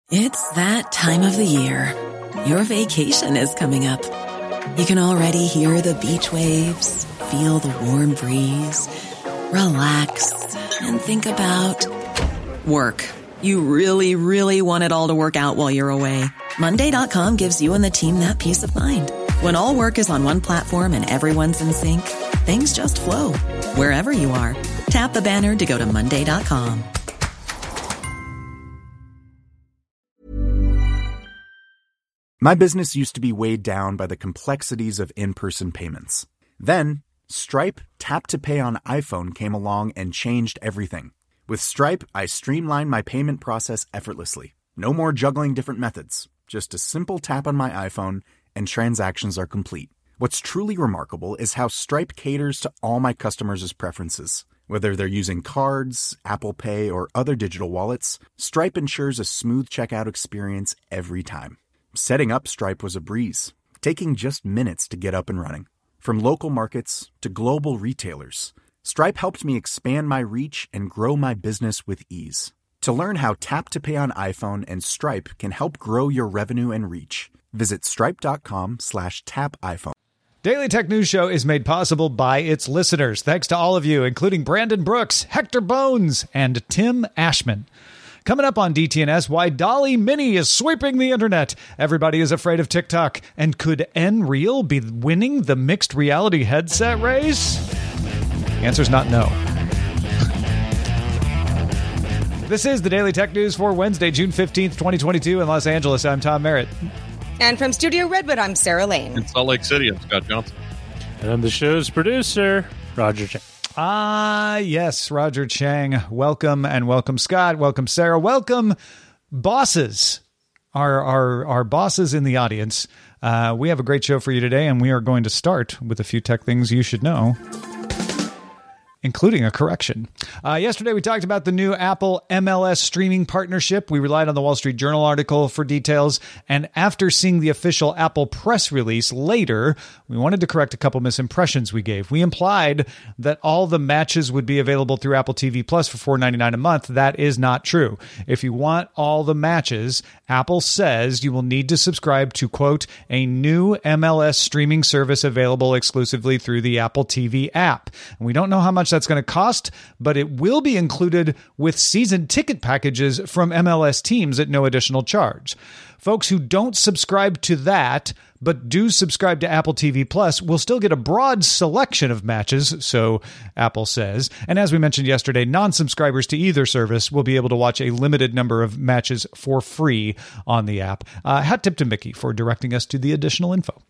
It's that time of the year. Your vacation is coming up. You can already hear the beach waves, feel the warm breeze, relax, and think about work. You really, really want it all to work out while you're away. Monday.com gives you and the team that peace of mind. When all work is on one platform and everyone's in sync, things just flow. Wherever you are, tap the banner to go to Monday.com. My business used to be weighed down by the complexities of in-person payments. Then, Stripe Tap to Pay on iPhone came along and changed everything. With Stripe, I streamlined my payment process effortlessly. No more juggling different methods. Just a simple tap on my iPhone and transactions are complete. What's truly remarkable is how Stripe caters to all my customers' preferences. Whether they're using cards, Apple Pay, or other digital wallets, Stripe ensures a smooth checkout experience every time. Setting up Stripe was a breeze, taking just minutes to get up and running. From local markets to global retailers, Stripe helped me expand my reach and grow my business with ease. To learn how Tap to Pay on iPhone and Stripe can help grow your revenue and reach, visit stripe.com/tapiphone. Daily Tech News Show is made possible by its listeners. Thanks to all of you, including Brandon Brooks, Hector Bones, and Tim Ashman. Coming up on DTNS, why Dolly Mini is sweeping the internet. Everybody is afraid of TikTok. And could Nreal be winning the mixed reality headset race? The answer's not no. This is the Daily Tech News for Wednesday, June 15th, 2022 in Los Angeles. I'm Tom Merritt. And from Studio Redwood, I'm Sarah Lane. In Salt Lake City, I'm Scott Johnson. And I'm the show's producer, Roger Chang. Yes, Roger Chang. Welcome, and welcome, Scott. Welcome, Sarah. Welcome, bosses. Our bosses in the audience. We have a great show for you today, and we are going to start with a few tech things you should know, including a correction. Yesterday, we talked about the new Apple MLS streaming partnership. We relied on the Wall Street Journal article for details. And after seeing the official Apple press release later, we wanted to correct a couple misimpressions we gave. We implied that all the matches would be available through Apple TV Plus for $4.99 a month. That is not true. If you want all the matches, Apple says you will need to subscribe to, quote, a new MLS streaming service available exclusively through the Apple TV app. And we don't know how much that's going to cost, but it will be included with season ticket packages from MLS teams at no additional charge. Folks who don't subscribe to that, but do subscribe to Apple TV Plus, will still get a broad selection of matches, so Apple says. And as we mentioned yesterday, non-subscribers to either service will be able to watch a limited number of matches for free on the app. Hat tip to Mickey for directing us to the additional info.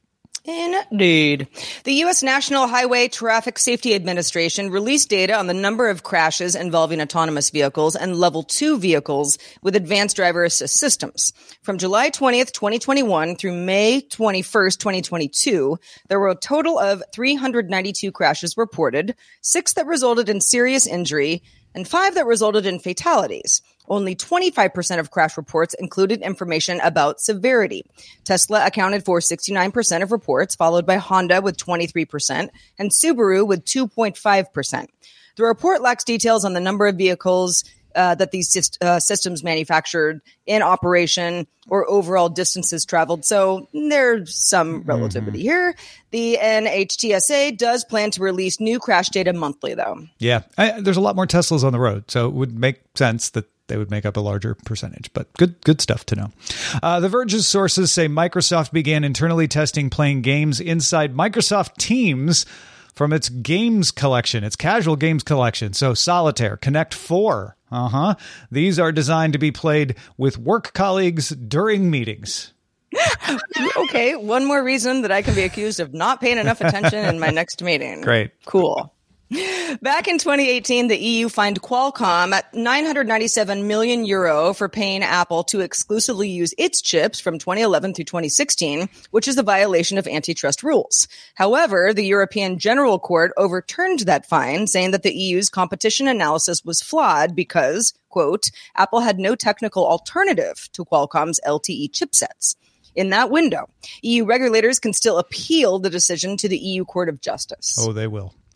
Indeed. The U.S. National Highway Traffic Safety Administration released data on the number of crashes involving autonomous vehicles and level 2 vehicles with advanced driver assist systems. From July 20th, 2021 through May 21st, 2022, there were a total of 392 crashes reported, 6 that resulted in serious injury, and 5 that resulted in fatalities. Only 25% of crash reports included information about severity. Tesla accounted for 69% of reports, followed by Honda with 23% and Subaru with 2.5%. The report lacks details on the number of vehicles that these systems manufactured, in operation, or overall distances traveled. So there's some relativity here. The NHTSA does plan to release new crash data monthly, though. Yeah, there's a lot more Teslas on the road, so it would make sense that they would make up a larger percentage, but good stuff to know. The Verge's sources say Microsoft began internally testing playing games inside Microsoft Teams from its games collection, its casual games collection. So Solitaire, Connect 4. These are designed to be played with work colleagues during meetings. Okay, one more reason that I can be accused of not paying enough attention in my next meeting. Great. Cool. Back in 2018, the EU fined Qualcomm at €997 million for paying Apple to exclusively use its chips from 2011 through 2016, which is a violation of antitrust rules. However, the European General Court overturned that fine, saying that the EU's competition analysis was flawed because, quote, Apple had no technical alternative to Qualcomm's LTE chipsets. In that window, EU regulators can still appeal the decision to the EU Court of Justice. Oh, they will.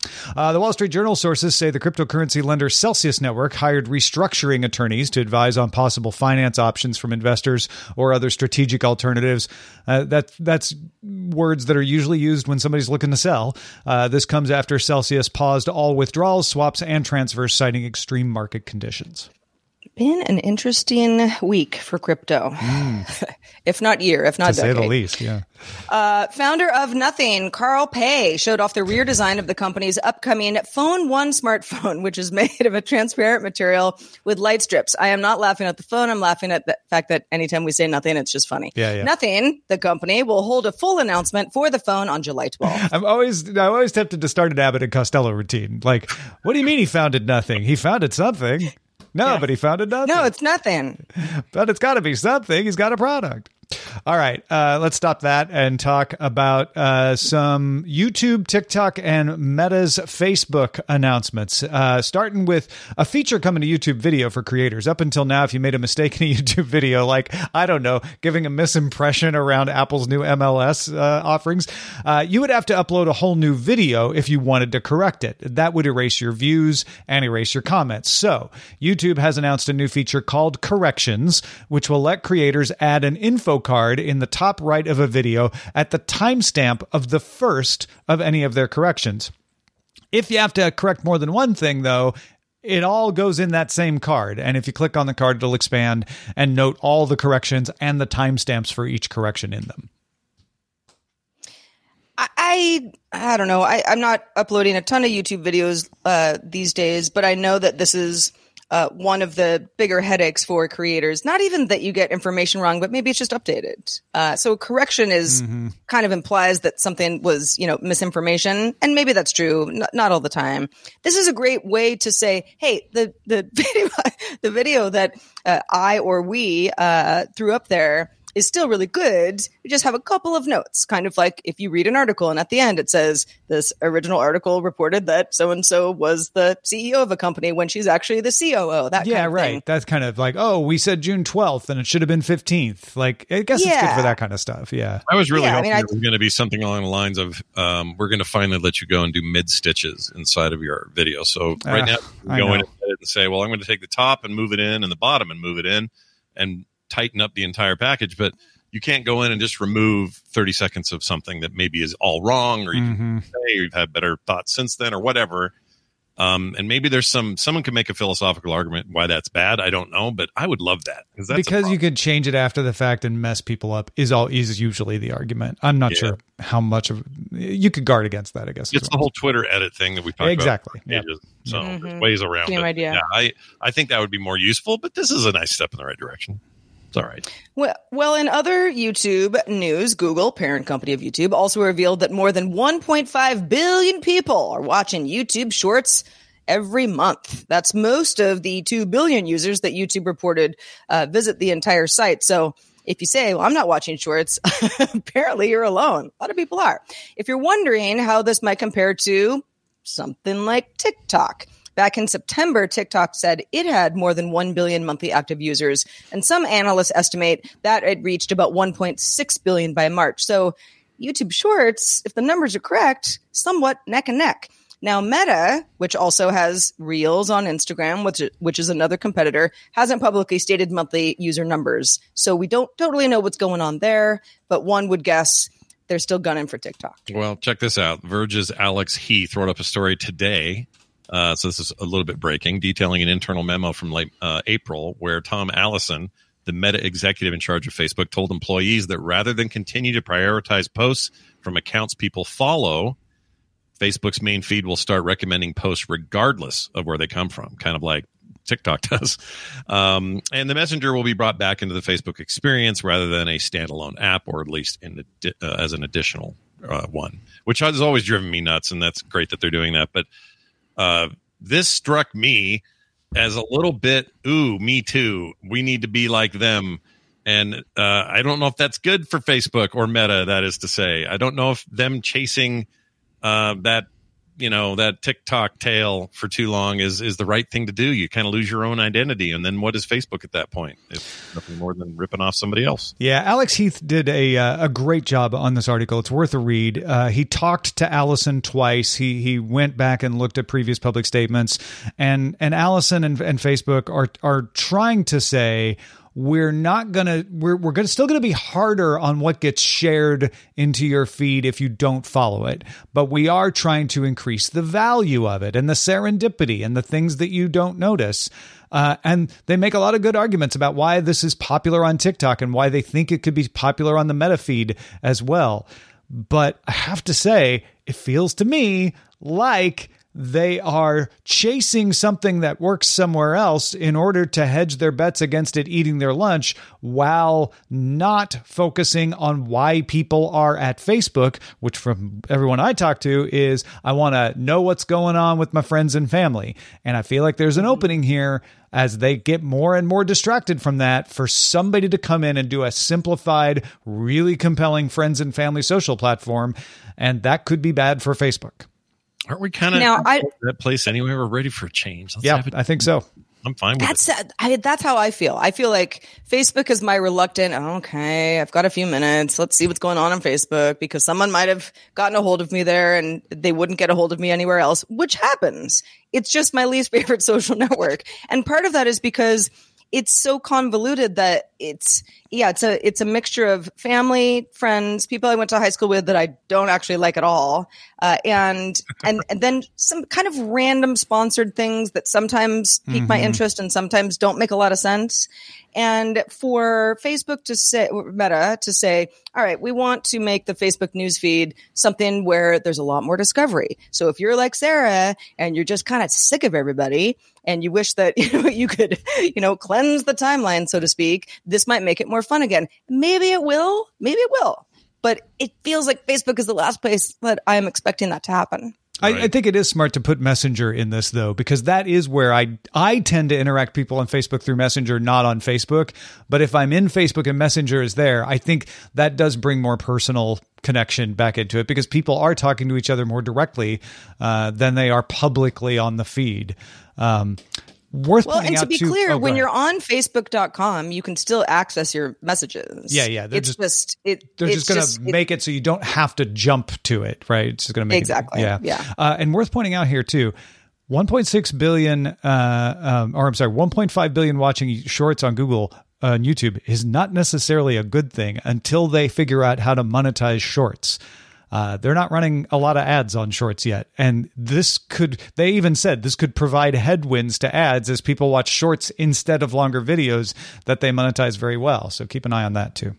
The Wall Street Journal sources say the cryptocurrency lender Celsius Network hired restructuring attorneys to advise on possible finance options from investors or other strategic alternatives. That's words that are usually used when somebody's looking to sell. This comes after Celsius paused all withdrawals, swaps, and transfers, citing extreme market conditions. Been an interesting week for crypto. If not year, if not to decade. say the least, yeah. Founder of Nothing, Carl Pei, showed off the rear design of the company's upcoming Phone 1 smartphone, which is made of a transparent material with light strips. I am not laughing at the phone. I'm laughing at the fact that anytime we say nothing, it's just funny. Yeah. Nothing, the company, will hold a full announcement for the phone on July 12th. I'm always tempted to start an Abbott and Costello routine. Like, what do you mean he founded nothing? He founded something. No, but he founded nothing. No, it's nothing. But it's got to be something. He's got a product. All right, let's stop that and talk about some YouTube, TikTok, and Meta's Facebook announcements. Starting with a feature coming to YouTube video for creators. Up until now, if you made a mistake in a YouTube video, like, I don't know, giving a misimpression around Apple's new MLS offerings, you would have to upload a whole new video if you wanted to correct it. That would erase your views and erase your comments. So YouTube has announced a new feature called Corrections, which will let creators add an info card in the top right of a video at the timestamp of the first of any of their corrections. If you have to correct more than one thing, though, it all goes in that same card. And if you click on the card, it'll expand and note all the corrections and the timestamps for each correction in them. I don't know. I'm not uploading a ton of YouTube videos these days, but I know that this is one of the bigger headaches for creators. Not even that you get information wrong, but maybe it's just updated. So correction is kind of implies that something was, misinformation. And maybe that's true. Not all the time. This is a great way to say, hey, the video that I or we threw up there is still really good. We just have a couple of notes, kind of like if you read an article and at the end it says this original article reported that so-and-so was the CEO of a company when she's actually the COO. That kind of right. thing. That's kind of like, oh, we said June 12th and it should have been 15th. Like, I guess it's good for that kind of stuff. Yeah. I was really hoping it was going to be something along the lines of, we're going to finally let you go and do mid stitches inside of your video. So right now you go in and say, well, I'm going to take the top and move it in and the bottom and move it in and tighten up the entire package, but you can't go in and just remove 30 seconds of something that maybe is all wrong, or you can say you've had better thoughts since then or whatever. And maybe there's someone could make a philosophical argument why that's bad. I don't know, but I would love that because you could change it after the fact and mess people up is usually the argument. I'm not sure how much of you could guard against that. I guess it's the whole Twitter edit thing that we talked about. Yeah. So there's ways around Same it. idea. Yeah, I think that would be more useful, but this is a nice step in the right direction. It's all right. Well, in other YouTube news, Google, parent company of YouTube, also revealed that more than 1.5 billion people are watching YouTube Shorts every month. That's most of the 2 billion users that YouTube reported visit the entire site. So if you say, well, I'm not watching Shorts, apparently you're alone. A lot of people are. If you're wondering how this might compare to something like TikTok, back in September, TikTok said it had more than 1 billion monthly active users, and some analysts estimate that it reached about 1.6 billion by March. So YouTube Shorts, if the numbers are correct, somewhat neck and neck. Now, Meta, which also has Reels on Instagram, which is another competitor, hasn't publicly stated monthly user numbers. So we don't totally know what's going on there, but one would guess they're still gunning for TikTok. Well, check this out. Verge's Alex Heath wrote up a story today. So this is a little bit breaking, detailing an internal memo from late April where Tom Allison, the Meta executive in charge of Facebook, told employees that rather than continue to prioritize posts from accounts people follow, Facebook's main feed will start recommending posts regardless of where they come from, kind of like TikTok does. And the Messenger will be brought back into the Facebook experience rather than a standalone app, or at least as an additional one, which has always driven me nuts, and that's great that they're doing that. But this struck me as a little bit, me too. We need to be like them. And I don't know if that's good for Facebook or Meta, that is to say. I don't know if them chasing that that TikTok tail for too long is the right thing to do. You kind of lose your own identity. And then what is Facebook at that point? It's nothing more than ripping off somebody else. Yeah, Alex Heath did a great job on this article. It's worth a read. He talked to Allison twice. He went back and looked at previous public statements. And Allison and Facebook are trying to say, we're still gonna be harder on what gets shared into your feed if you don't follow it, but we are trying to increase the value of it and the serendipity and the things that you don't notice. And they make a lot of good arguments about why this is popular on TikTok and why they think it could be popular on the Meta feed as well. But I have to say, it feels to me like they are chasing something that works somewhere else in order to hedge their bets against it eating their lunch, while not focusing on why people are at Facebook, which from everyone I talk to is, I want to know what's going on with my friends and family. And I feel like there's an opening here as they get more and more distracted from that for somebody to come in and do a simplified, really compelling friends and family social platform. And that could be bad for Facebook. Aren't we kind of that place anyway? We're ready for a change. I think so. I'm fine with it. That's how I feel. I feel like Facebook is my reluctant, okay, I've got a few minutes. Let's see what's going on Facebook, because someone might have gotten a hold of me there and they wouldn't get a hold of me anywhere else, which happens. It's just my least favorite social network. And part of that is because it's so convoluted that it's a mixture of family, friends, people I went to high school with that I don't actually like at all, and then some kind of random sponsored things that sometimes pique my interest and sometimes don't make a lot of sense. And for Facebook to say, Meta to say, all right, we want to make the Facebook newsfeed something where there's a lot more discovery. So if you're like Sarah and you're just kind of sick of everybody and you wish that you could cleanse the timeline, so to speak, this might make it more fun again. Maybe it will. But it feels like Facebook is the last place that I'm expecting that to happen. I think it is smart to put Messenger in this, though, because that is where I tend to interact people on Facebook through Messenger, not on Facebook. But if I'm in Facebook and Messenger is there, I think that does bring more personal connection back into it, because people are talking to each other more directly than they are publicly on the feed. To be clear, when you're on Facebook.com, you can still access your messages. Yeah. They're just going to make it so you don't have to jump to it, right? It's just going to make exactly. it. Yeah. And worth pointing out here too, 1.6 billion, 1.5 billion watching shorts on Google on YouTube is not necessarily a good thing until they figure out how to monetize shorts. They're not running a lot of ads on shorts yet. And they even said this could provide headwinds to ads as people watch shorts instead of longer videos that they monetize very well. So keep an eye on that too.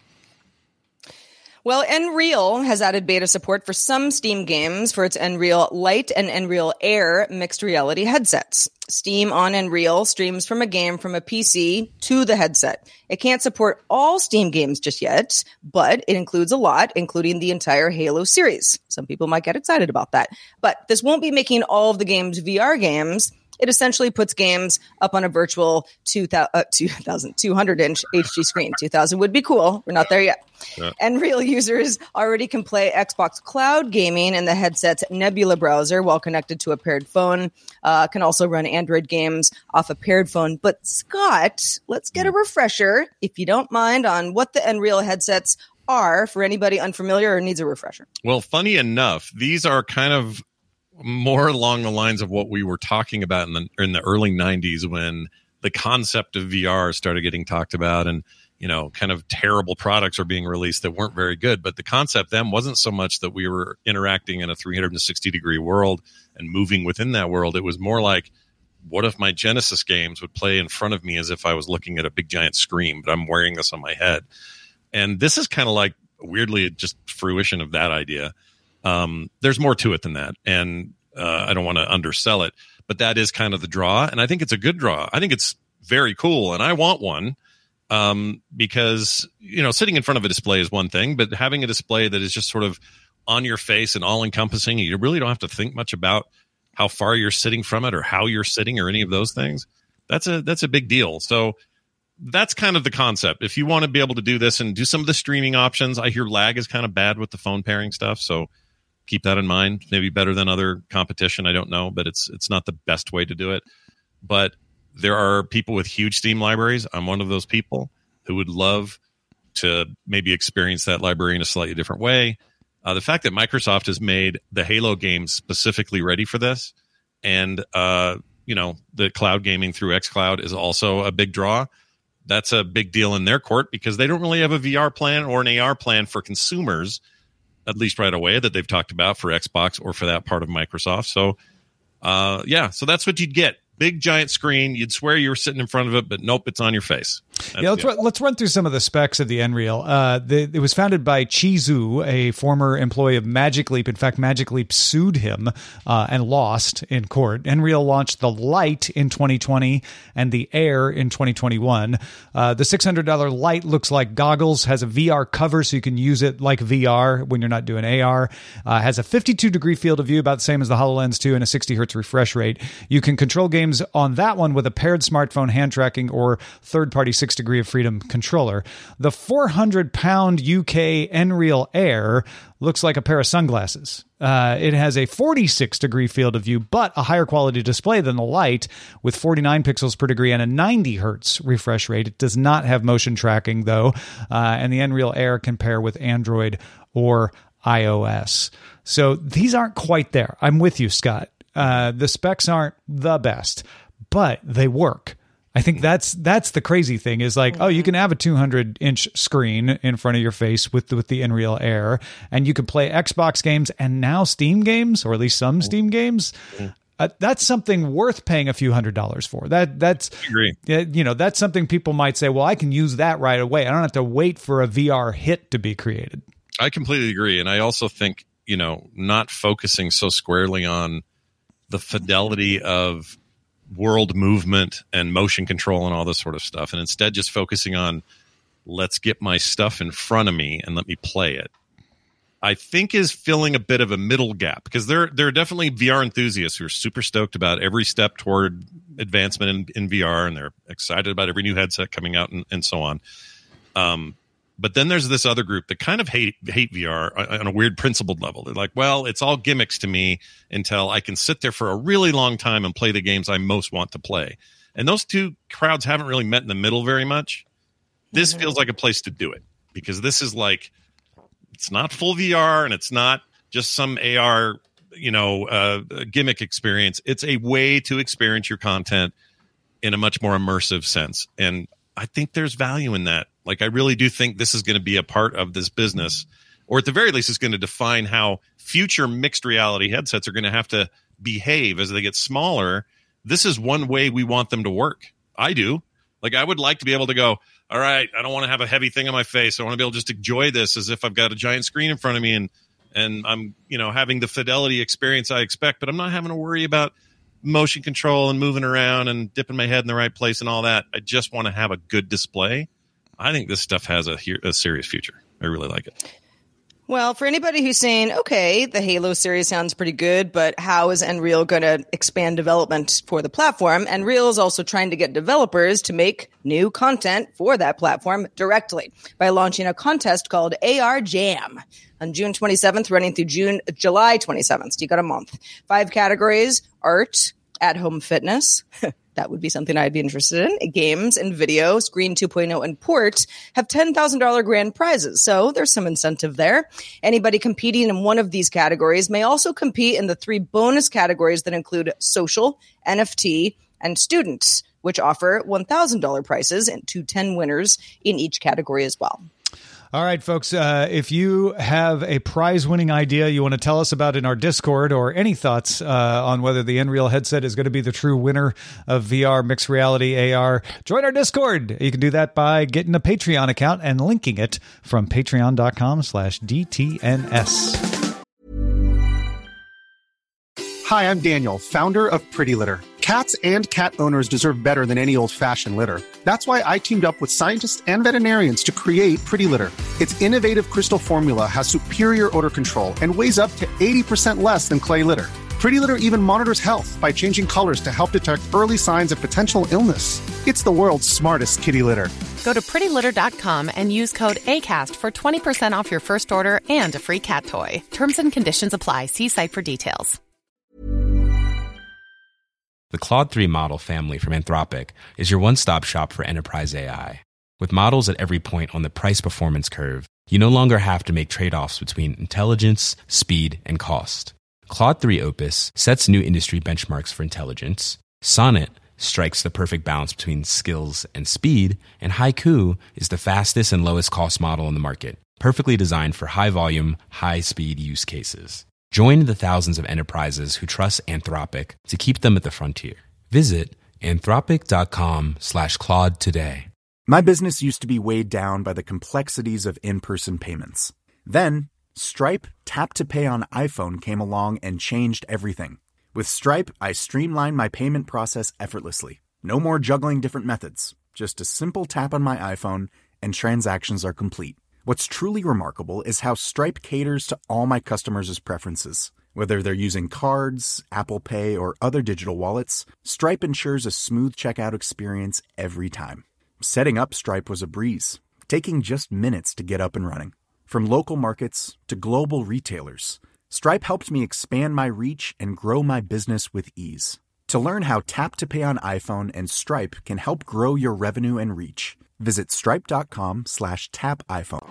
Well, Nreal has added beta support for some Steam games for its Nreal Lite and Nreal Air mixed reality headsets. Steam on Nreal streams from a game from a PC to the headset. It can't support all Steam games just yet, but it includes a lot, including the entire Halo series. Some people might get excited about that. But this won't be making all of the games VR games. It essentially puts games up on a virtual 2,200-inch HD screen. 2,000 would be cool. We're not there yet. Yeah. Nreal users already can play Xbox Cloud Gaming in the headset's Nebula browser while connected to a paired phone. Can also run Android games off a paired phone. But Scott, let's get a refresher, if you don't mind, on what the Nreal headsets are for anybody unfamiliar or needs a refresher. Well, funny enough, these are kind of more along the lines of what we were talking about in the early 90s, when the concept of VR started getting talked about, and kind of terrible products are being released that weren't very good. But the concept then wasn't so much that we were interacting in a 360-degree world and moving within that world. It was more like, what if my Genesis games would play in front of me as if I was looking at a big giant screen, but I'm wearing this on my head? And this is kind of like, weirdly, just fruition of that idea. There's more to it than that, and I don't want to undersell it, but that is kind of the draw, and I think it's a good draw. I think it's very cool, and I want one, because sitting in front of a display is one thing, but having a display that is just sort of on your face and all-encompassing, you really don't have to think much about how far you're sitting from it or how you're sitting or any of those things. That's a big deal. So that's kind of the concept. If you want to be able to do this and do some of the streaming options, I hear lag is kind of bad with the phone pairing stuff, so keep that in mind. Maybe better than other competition, I don't know, but it's not the best way to do it. But there are people with huge Steam libraries. I'm one of those people who would love to maybe experience that library in a slightly different way. The fact that Microsoft has made the Halo games specifically ready for this, and the cloud gaming through xCloud is also a big draw. That's a big deal in their court because they don't really have a VR plan or an AR plan for consumers, at least right away, that they've talked about for Xbox or for that part of Microsoft. So, so that's what you'd get. Big giant screen. You'd swear you were sitting in front of it, but nope, it's on your face. Let's run through some of the specs of the Nreal. It was founded by Chi Zhu, a former employee of Magic Leap. In fact, Magic Leap sued him and lost in court. Nreal launched the Lite in 2020 and the Air in 2021. The $600 Lite looks like goggles, has a VR cover so you can use it like VR when you're not doing AR. Has a 52-degree field of view, about the same as the HoloLens 2, and a 60 hertz refresh rate. You can control games on that one with a paired smartphone hand tracking or third-party 6-degree of freedom controller. The 400-pound UK Nreal Air looks like a pair of sunglasses. It has a 46-degree field of view, but a higher quality display than the Lite with 49 pixels per degree and a 90 hertz refresh rate. It does not have motion tracking, though, and the Nreal Air can pair with Android or iOS. So these aren't quite there. I'm with you, Scott. The specs aren't the best, but they work. I think that's the crazy thing is like, you can have a 200-inch screen in front of your face with the Nreal Air, and you can play Xbox games and now Steam games, or at least some Steam games. That's something worth paying a few $100s for. That's agree. That's something people might say, well, I can use that right away. I don't have to wait for a VR hit to be created. I completely agree. And I also think, not focusing so squarely on the fidelity of world movement and motion control and all this sort of stuff, and instead just focusing on let's get my stuff in front of me and let me play it, I think is filling a bit of a middle gap, because there are definitely VR enthusiasts who are super stoked about every step toward advancement in VR, and they're excited about every new headset coming out and so on. But then there's this other group that kind of hate VR on a weird principled level. They're like, well, it's all gimmicks to me until I can sit there for a really long time and play the games I most want to play. And those two crowds haven't really met in the middle very much. This feels like a place to do it, because this is like, it's not full VR and it's not just some AR, gimmick experience. It's a way to experience your content in a much more immersive sense. And I think there's value in that. Like, I really do think this is going to be a part of this business, or at the very least, it's going to define how future mixed reality headsets are going to have to behave as they get smaller. This is one way we want them to work. I do. Like, I would like to be able to go, all right, I don't want to have a heavy thing on my face. I want to be able to just enjoy this as if I've got a giant screen in front of me and I'm, having the fidelity experience I expect, but I'm not having to worry about motion control and moving around and dipping my head in the right place and all that. I just want to have a good display. I think this stuff has a serious future. I really like it. Well, for anybody who's saying, okay, the Halo series sounds pretty good, but how is Nreal going to expand development for the platform? Nreal is also trying to get developers to make new content for that platform directly by launching a contest called AR Jam on June 27th, running through July 27th. So you got a month. 5 categories: art, at-home fitness. That would be something I'd be interested in. Games and video, Screen 2.0 and Port have $10,000 grand prizes. So there's some incentive there. Anybody competing in one of these categories may also compete in the 3 bonus categories that include social, NFT, and students, which offer $1,000 prizes to 10 winners in each category as well. All right, folks, if you have a prize-winning idea you want to tell us about in our Discord, or any thoughts on whether the Nreal headset is going to be the true winner of VR, mixed reality, AR, join our Discord. You can do that by getting a Patreon account and linking it from patreon.com/DTNS. Hi, I'm Daniel, founder of Pretty Litter. Cats and cat owners deserve better than any old-fashioned litter. That's why I teamed up with scientists and veterinarians to create Pretty Litter. Its innovative crystal formula has superior odor control and weighs up to 80% less than clay litter. Pretty Litter even monitors health by changing colors to help detect early signs of potential illness. It's the world's smartest kitty litter. Go to prettylitter.com and use code ACAST for 20% off your first order and a free cat toy. Terms and conditions apply. See site for details. The Claude 3 model family from Anthropic is your one-stop shop for enterprise AI. With models at every point on the price-performance curve, you no longer have to make trade-offs between intelligence, speed, and cost. Claude 3 Opus sets new industry benchmarks for intelligence. Sonnet strikes the perfect balance between skills and speed. And Haiku is the fastest and lowest cost model in the market, perfectly designed for high-volume, high-speed use cases. Join the thousands of enterprises who trust Anthropic to keep them at the frontier. Visit anthropic.com/Claude today. My business used to be weighed down by the complexities of in-person payments. Then, Stripe Tap to Pay on iPhone came along and changed everything. With Stripe, I streamlined my payment process effortlessly. No more juggling different methods. Just a simple tap on my iPhone and transactions are complete. What's truly remarkable is how Stripe caters to all my customers' preferences. Whether they're using cards, Apple Pay, or other digital wallets, Stripe ensures a smooth checkout experience every time. Setting up Stripe was a breeze, taking just minutes to get up and running. From local markets to global retailers, Stripe helped me expand my reach and grow my business with ease. To learn how Tap to Pay on iPhone and Stripe can help grow your revenue and reach, visit stripe.com/tapiphone.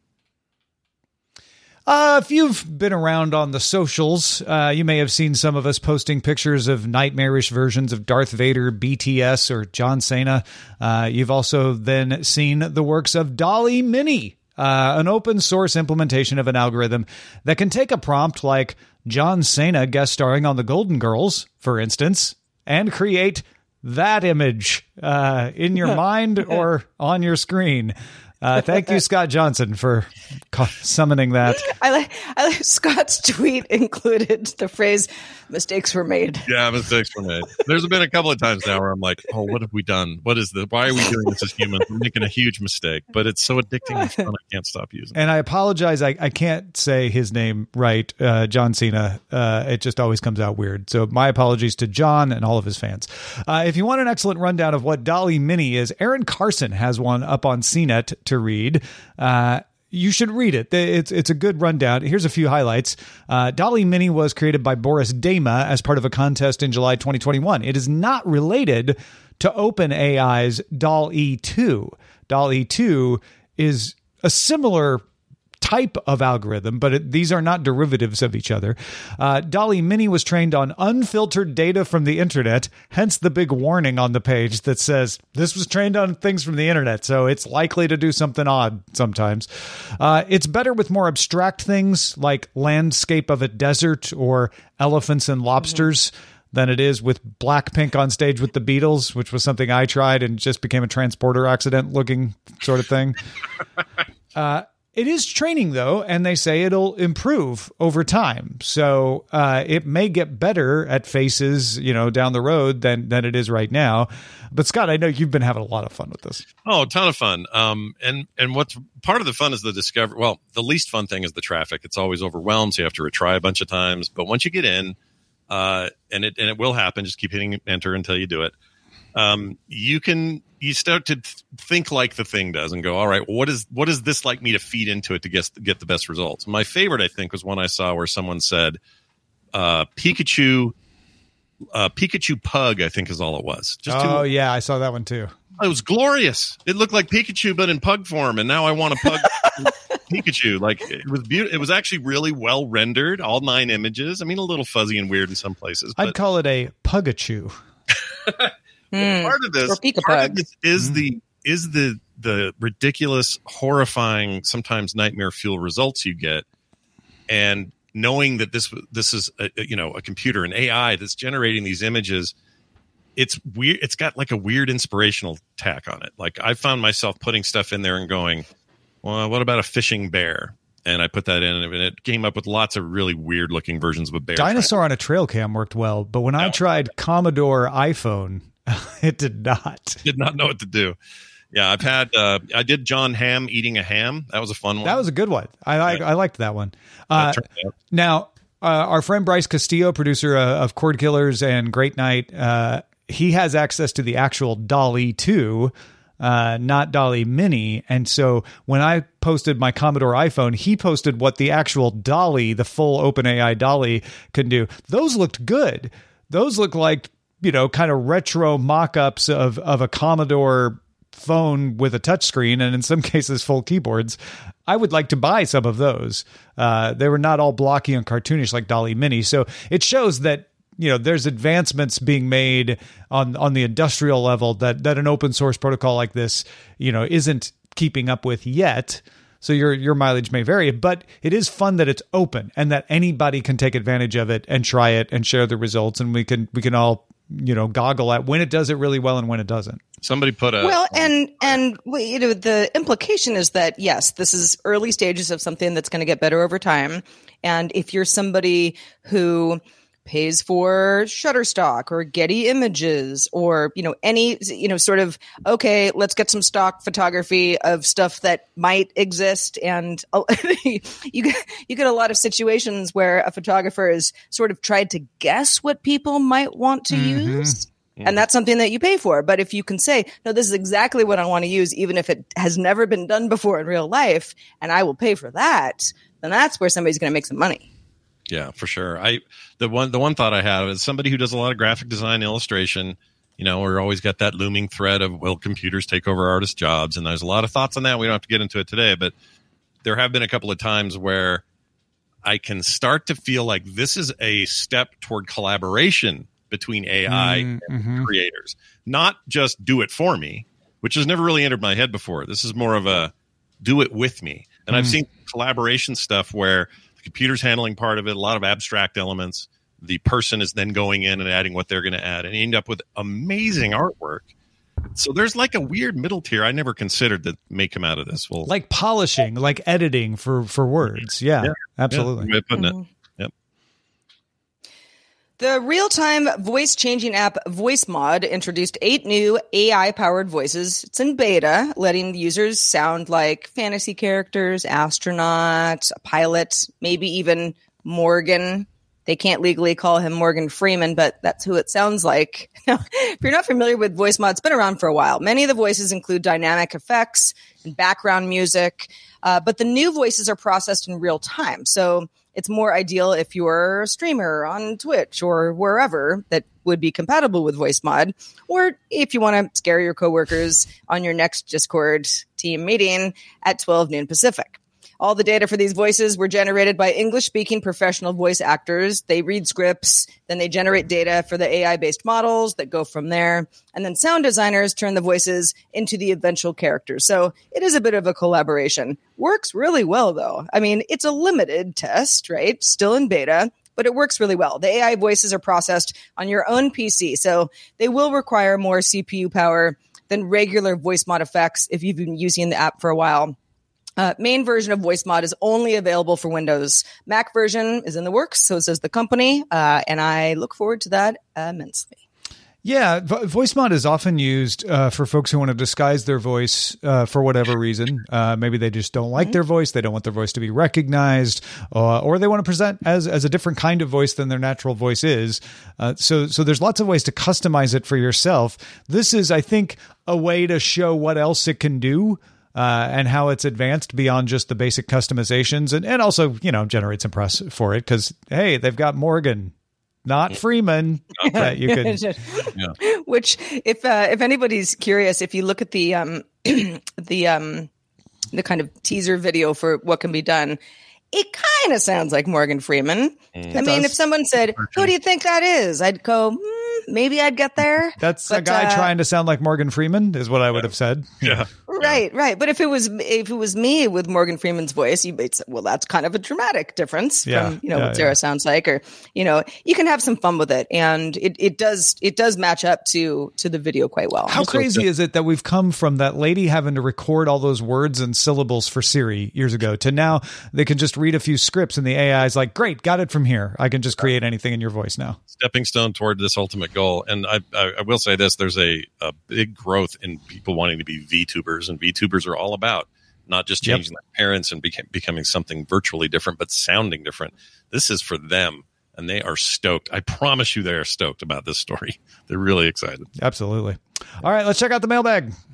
If you've been around on the socials, you may have seen some of us posting pictures of nightmarish versions of Darth Vader, BTS, or John Cena. You've also then seen the works of DALL-E Mini, an open source implementation of an algorithm that can take a prompt like John Cena guest starring on The Golden Girls, for instance, and create that image in your mind or on your screen. Thank you, Scott Johnson, for summoning that. I like Scott's tweet included the phrase "mistakes were made." Yeah, mistakes were made. There's been a couple of times now where I'm like, "Oh, what have we done? What is this? Why are we doing this as humans? We're making a huge mistake." But it's so addicting and fun, I can't stop using it. And I apologize, I can't say his name right, John Cena. It just always comes out weird. So my apologies to John and all of his fans. If you want an excellent rundown of what DALL-E Mini is, Aaron Carson has one up on CNET to read. You should read it. It's a good rundown. Here's a few highlights. DALL-E Mini was created by Boris Dama as part of a contest in July 2021. It is not related to OpenAI's DALL-E 2. DALL-E 2 is a similar type of algorithm, but these are not derivatives of each other. DALL-E Mini was trained on unfiltered data from the internet, hence the big warning on the page that says this was trained on things from the internet, so it's likely to do something odd sometimes. It's better with more abstract things like landscape of a desert or elephants and lobsters than it is with Blackpink on stage with the Beatles, which was something I tried and just became a transporter accident looking sort of thing. It is training, though, and they say it'll improve over time. So it may get better at faces, down the road than it is right now. But Scott, I know you've been having a lot of fun with this. Oh, a ton of fun. And what's part of the fun is the discovery. Well, the least fun thing is the traffic. It's always overwhelmed, so you have to retry a bunch of times. But once you get in, and it will happen, just keep hitting enter until you do it. You start to think like the thing does and go, all right, what is this like me to feed into it to get the best results? My favorite, I think, was one I saw where someone said, Pikachu Pug, I think is all it was. Yeah, I saw that one too. It was glorious. It looked like Pikachu, but in pug form. And now I want a pug Pikachu. Like, it was beautiful. It was actually really well rendered. All 9 images. I mean, a little fuzzy and weird in some places. I'd call it a Pugachu. Part of this is the ridiculous, horrifying, sometimes nightmare fuel results you get, and knowing that this is a computer, an AI that's generating these images. It's weird. It's got like a weird inspirational tack on it. Like, I found myself putting stuff in there and going, well, what about a fishing bear? And I put that in, and it came up with lots of really weird looking versions of a bear. Dinosaur on a trail cam worked well, but when I tried Commodore iPhone, it did not. Did not know what to do. Yeah, I did John Hamm eating a ham. That was a fun one. That was a good one. I liked that one. Now, our friend Bryce Castillo, producer of Cord Killers and Great Night, he has access to the actual DALL-E 2 not DALL-E Mini. And so when I posted my Commodore iPhone, he posted what the actual DALL-E, the full OpenAI DALL-E, can do. Those looked good. Those look like, kind of retro mock-ups of a Commodore phone with a touchscreen, and in some cases full keyboards. I would like to buy some of those. They were not all blocky and cartoonish like DALL-E Mini. So it shows that there's advancements being made on the industrial level that an open source protocol like this, isn't keeping up with yet. So your mileage may vary, but it is fun that it's open and that anybody can take advantage of it and try it and share the results. And we can all, goggle at when it does it really well and when it doesn't. Somebody put a the implication is that yes, this is early stages of something that's going to get better over time. And if you're somebody who pays for Shutterstock or Getty Images or, any, sort of, okay, let's get some stock photography of stuff that might exist. And you get a lot of situations where a photographer has sort of tried to guess what people might want to use. And that's something that you pay for. But if you can say, no, this is exactly what I want to use, even if it has never been done before in real life, and I will pay for that, then that's where somebody's going to make some money. Yeah, for sure. The one thought I have is somebody who does a lot of graphic design, illustration. We're always got that looming thread of, will computers take over artists' jobs? And there's a lot of thoughts on that. We don't have to get into it today, but there have been a couple of times where I can start to feel like this is a step toward collaboration between AI and creators. Not just do it for me, which has never really entered my head before. This is more of a do it with me. And I've seen collaboration stuff where the computer's handling part of it, a lot of abstract elements. The person is then going in and adding what they're going to add, and you end up with amazing artwork. So there's like a weird middle tier I never considered that may come out of this. Well, like polishing, like editing for words. Yeah, absolutely. Yeah, putting it. Yep. The real-time voice-changing app VoiceMod introduced 8 new AI-powered voices. It's in beta, letting users sound like fantasy characters, astronauts, a pilot, maybe even Morgan. They can't legally call him Morgan Freeman, but that's who it sounds like. If you're not familiar with VoiceMod, it's been around for a while. Many of the voices include dynamic effects and background music, but the new voices are processed in real time. So it's more ideal if you're a streamer on Twitch or wherever that would be compatible with VoiceMod, or if you want to scare your coworkers on your next Discord team meeting at 12 noon Pacific. All the data for these voices were generated by English-speaking professional voice actors. They read scripts, then they generate data for the AI-based models that go from there. And then sound designers turn the voices into the eventual characters. So it is a bit of a collaboration. Works really well, though. I mean, it's a limited test, right? Still in beta, but it works really well. The AI voices are processed on your own PC, so they will require more CPU power than regular VoiceMod effects if you've been using the app for a while. Main version of VoiceMod is only available for Windows. Mac version is in the works, so says the company, and I look forward to that immensely. Yeah, VoiceMod is often used for folks who want to disguise their voice for whatever reason. Maybe they just don't like their voice, they don't want their voice to be recognized, or they want to present as a different kind of voice than their natural voice is. So there's lots of ways to customize it for yourself. This is, I think, a way to show what else it can do. And how it's advanced beyond just the basic customizations, and also, generate some press for it because, hey, they've got Morgan, not Freeman, that you can. Yeah. Which, if anybody's curious, if you look at the kind of teaser video for what can be done, it kind of sounds like Morgan Freeman. I mean, if someone said, "Who do you think that is?" I'd go, maybe I'd get there. That's a guy trying to sound like Morgan Freeman is what I would have said. Yeah. Right. But if it was me with Morgan Freeman's voice, you'd say, well, that's kind of a dramatic difference from, what Sarah sounds like, or, you can have some fun with it. And it does match up to the video quite well. How crazy is it that we've come from that lady having to record all those words and syllables for Siri years ago to now they can just read a few scripts and the AI is like, great, got it from here. I can just create anything in your voice now. Stepping stone toward this ultimate goal. And I will say this, there's a big growth in people wanting to be VTubers, and VTubers are all about not just changing their appearance and becoming something virtually different, but sounding different. This is for them, and they are stoked. I promise you they are stoked about this story. They're really excited. Absolutely. All right, let's check out the mailbag.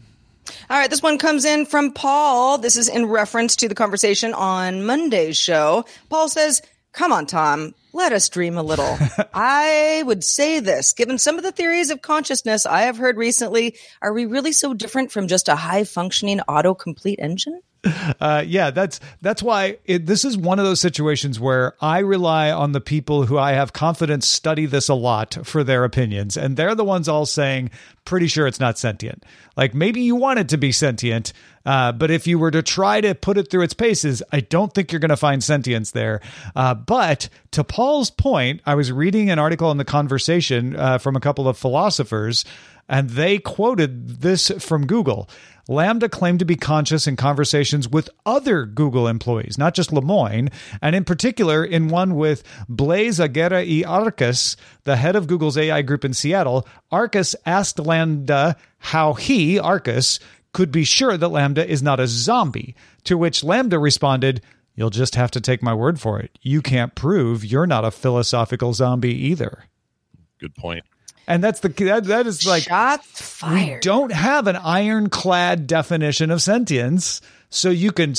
All right, this one comes in from Paul. This is in reference to the conversation on Monday's show. Paul says, come on, Tom, let us dream a little. I would say this, given some of the theories of consciousness I have heard recently, are we really so different from just a high-functioning autocomplete engine? Yeah, that's why this is one of those situations where I rely on the people who I have confidence study this a lot for their opinions. And they're the ones all saying, pretty sure it's not sentient. Like, maybe you want it to be sentient, but if you were to try to put it through its paces, I don't think you're going to find sentience there. But to Paul's point, I was reading an article in The Conversation from a couple of philosophers, and they quoted this from Google. LaMDA claimed to be conscious in conversations with other Google employees, not just Lemoyne, and in particular in one with Blaise Aguirre y Arcas, the head of Google's AI group in Seattle. Arcas asked LaMDA how he, Arcas, could be sure that LaMDA is not a zombie, to which LaMDA responded, "You'll just have to take my word for it. You can't prove you're not a philosophical zombie either." Good point. And that is like, shots fired. We don't have an ironclad definition of sentience. So you could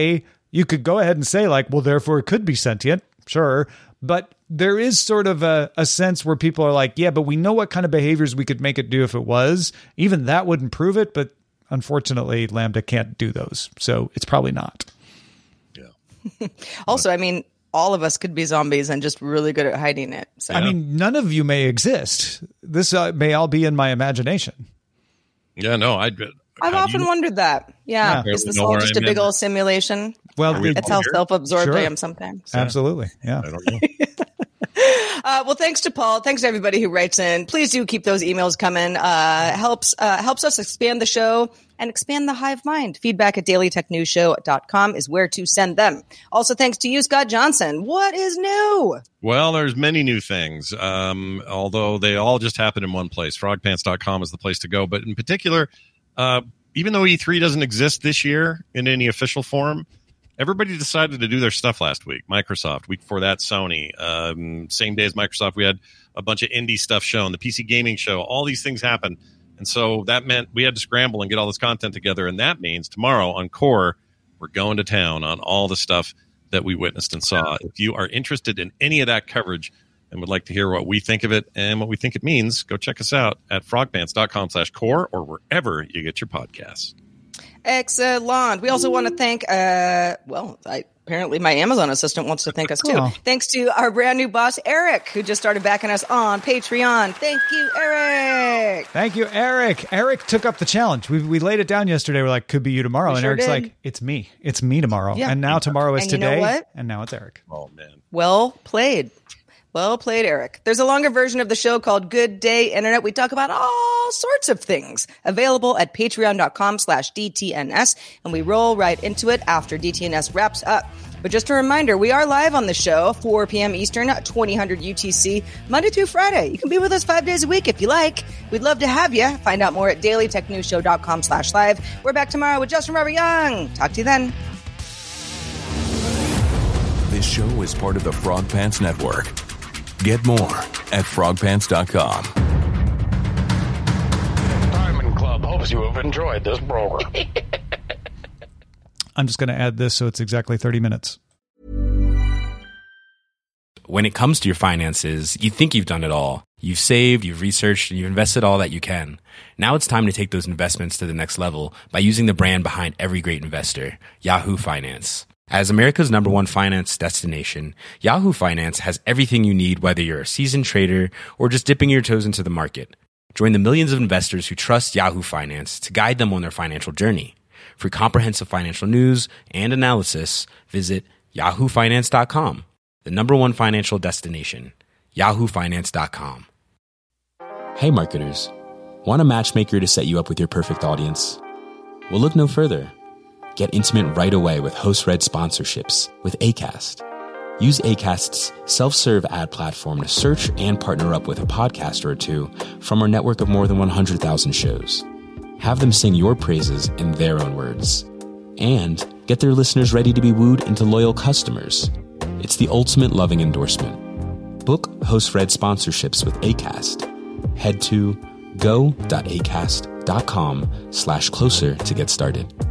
go ahead and say like, well, therefore it could be sentient. Sure. But there is sort of a sense where people are like, yeah, but we know what kind of behaviors we could make it do if it was. Even that wouldn't prove it. But unfortunately, LaMDA can't do those. So it's probably not. Yeah. Also, I mean, all of us could be zombies and just really good at hiding it. So. I mean, none of you may exist. This may all be in my imagination. Yeah, no, I've often wondered that. Yeah. Is this all just a big old simulation? Well, that's how self-absorbed I am sometimes. Absolutely. Yeah. I don't know. Well, thanks to Paul. Thanks to everybody who writes in. Please do keep those emails coming. Helps us expand the show and expand the hive mind. Feedback at dailytechnewsshow.com is where to send them. Also, thanks to you, Scott Johnson. What is new? Well, there's many new things, although they all just happen in one place. Frogpants.com is the place to go. But in particular, even though E3 doesn't exist this year in any official form, everybody decided to do their stuff last week. Microsoft, week before that, Sony. Same day as Microsoft, we had a bunch of indie stuff shown, the PC gaming show. All these things happened. And so that meant we had to scramble and get all this content together. And that means tomorrow on Core, we're going to town on all the stuff that we witnessed and saw. If you are interested in any of that coverage and would like to hear what we think of it and what we think it means, go check us out at frogpants.com/core or wherever you get your podcasts. Excellent. We also want to thank, apparently my Amazon assistant wants to thank us too. Cool. Thanks to our brand new boss, Eric, who just started backing us on Patreon. Thank you, Eric. Thank you, Eric. Eric took up the challenge. We laid it down yesterday. We're like, could be you tomorrow. And Eric's like, it's me. It's me tomorrow. Yeah. And now tomorrow is today. You know what? And now it's Eric. Oh, man. Well played. Well played, Eric. There's a longer version of the show called Good Day Internet. We talk about all sorts of things. Available at patreon.com/DTNS. And we roll right into it after DTNS wraps up. But just a reminder, we are live on the show, 4 p.m. Eastern, 2000 UTC, Monday through Friday. You can be with us 5 days a week if you like. We'd love to have you. Find out more at dailytechnewsshow.com/live. We're back tomorrow with Justin Robert Young. Talk to you then. This show is part of the Frog Pants Network. Get more at frogpants.com. Diamond Club hopes you have enjoyed this program. I'm just going to add this so it's exactly 30 minutes. When it comes to your finances, you think you've done it all. You've saved, you've researched, and you've invested all that you can. Now it's time to take those investments to the next level by using the brand behind every great investor, Yahoo Finance. As America's #1 finance destination, Yahoo Finance has everything you need, whether you're a seasoned trader or just dipping your toes into the market. Join the millions of investors who trust Yahoo Finance to guide them on their financial journey. For comprehensive financial news and analysis, visit yahoofinance.com, the #1 financial destination, yahoofinance.com. Hey marketers, want a matchmaker to set you up with your perfect audience? Well, look no further. Get intimate right away with host-read sponsorships with Acast. Use Acast's self-serve ad platform to search and partner up with a podcaster or two from our network of more than 100,000 shows. Have them sing your praises in their own words. And get their listeners ready to be wooed into loyal customers. It's the ultimate loving endorsement. Book host-read sponsorships with Acast. Head to go.acast.com/closer to get started.